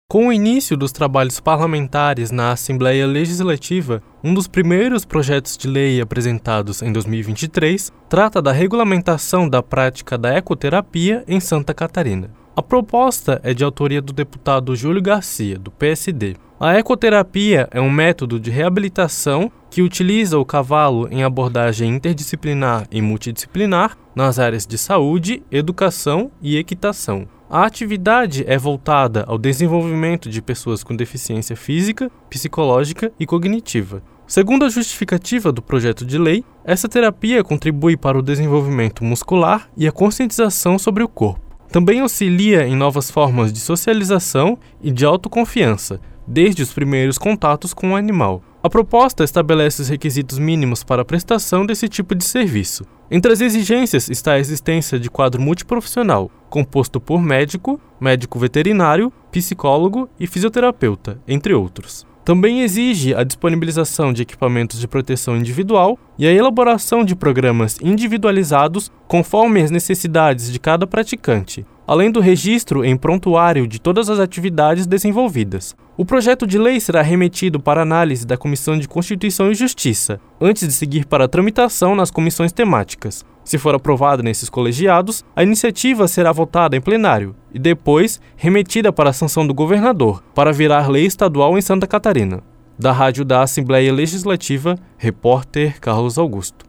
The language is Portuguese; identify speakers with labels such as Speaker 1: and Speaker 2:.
Speaker 1: Com o início dos trabalhos parlamentares na Assembleia Legislativa, um dos primeiros projetos de lei apresentados em 2023 trata da regulamentação da prática da ecoterapia em Santa Catarina. A proposta é de autoria do deputado Júlio Garcia, do PSD. A ecoterapia é um método de reabilitação que utiliza o cavalo em abordagem interdisciplinar e multidisciplinar nas áreas de saúde, educação e equitação. A atividade é voltada ao desenvolvimento de pessoas com deficiência física, psicológica e cognitiva. Segundo a justificativa do projeto de lei, essa terapia contribui para o desenvolvimento muscular e a conscientização sobre o corpo. Também auxilia em novas formas de socialização e de autoconfiança, desde os primeiros contatos com o animal. A proposta estabelece os requisitos mínimos para a prestação desse tipo de serviço. Entre as exigências está a existência de quadro multiprofissional, composto por médico, médico veterinário, psicólogo e fisioterapeuta, entre outros. Também exige a disponibilização de equipamentos de proteção individual e a elaboração de programas individualizados conforme as necessidades de cada praticante, além do registro em prontuário de todas as atividades desenvolvidas. O projeto de lei será remetido para análise da Comissão de Constituição e Justiça, antes de seguir para a tramitação nas comissões temáticas. Se for aprovado nesses colegiados, a iniciativa será votada em plenário e depois remetida para a sanção do governador, para virar lei estadual em Santa Catarina. Da Rádio da Assembleia Legislativa, repórter Carlos Augusto.